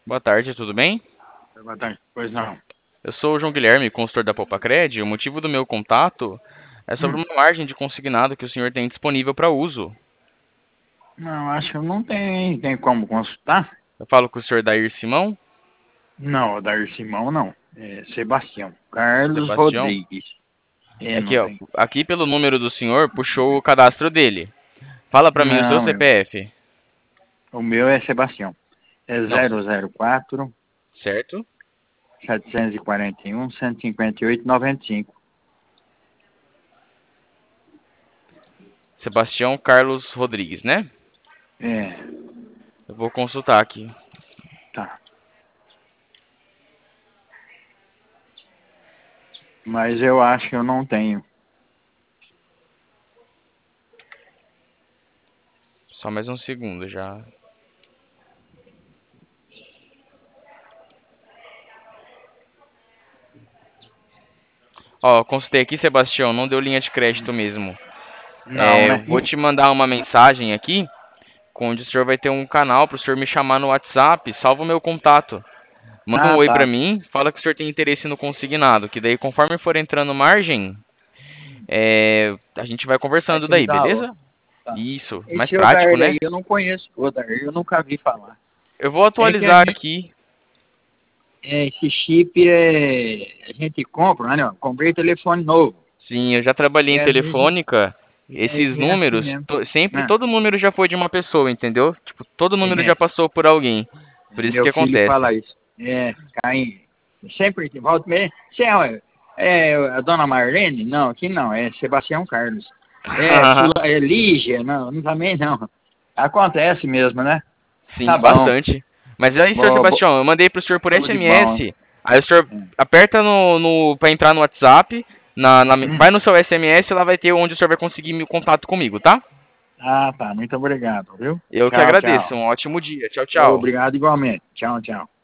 Boa tarde, tudo bem? Boa tarde. Pois não. Eu sou o João Guilherme, consultor da Poupacred. O motivo do meu contato é sobre Hum, uma margem de consignado que o senhor tem disponível para uso. não, acho que não tem, tem como consultar. Eu falo com o senhor Dair Simão, Não, Odair Simão não. É Sebastião. Carlos Sebastião. Rodrigues. É, É que, não ó, tem. aqui pelo número do senhor puxou o cadastro dele. Fala para mim o seu Não, CPF. o meu é Sebastião. É Não, 004 certo? 741 158 95. Sebastião Carlos Rodrigues, né? É, Eu vou consultar aqui. tá. Mas eu acho que eu não tenho. Só mais um segundo já. Ó, consultei aqui, Sebastião, não deu linha de crédito mesmo. Não, Eu né? vou te mandar uma mensagem aqui onde o senhor vai ter um canal para o senhor me chamar no WhatsApp, salva o meu contato. Manda um Ah, oi para tá. mim, fala que o senhor tem interesse no consignado, que daí conforme for entrando margem, a gente vai Vai conversando te me daí, dar alô. beleza? Tá. Isso, mais Esse prático, Odair né? aí eu não conheço. O Odair eu nunca vi falar. Eu vou É que a atualizar gente aqui. esse chip a gente compra, né? Comprei telefone novo. Sim, eu já trabalhei E em às vezes telefônica. Esses é assim números, mesmo. sempre Né? todo número já foi de uma pessoa, entendeu? Tipo, todo número já É, passou por alguém. Por isso meu que filho acontece. fala isso. É, cai. Sempre que volta meio. Você é a dona Marlene? Não, aqui não, é Sebastião Carlos. É Lígia? Não, também não. Acontece mesmo, né? Tá Sim, bom. bastante. Mas aí, senhor Boa, Sebastião, eu mandei pro senhor por tudo de bom. SMS. Aí o senhor aperta para entrar no WhatsApp, vai no seu SMS, lá vai ter onde o senhor vai conseguir o contato comigo, tá? Ah, tá. Muito obrigado, viu? Eu que Tchau, tchau. agradeço. Um ótimo dia. Tchau, tchau. Obrigado igualmente. Tchau, tchau.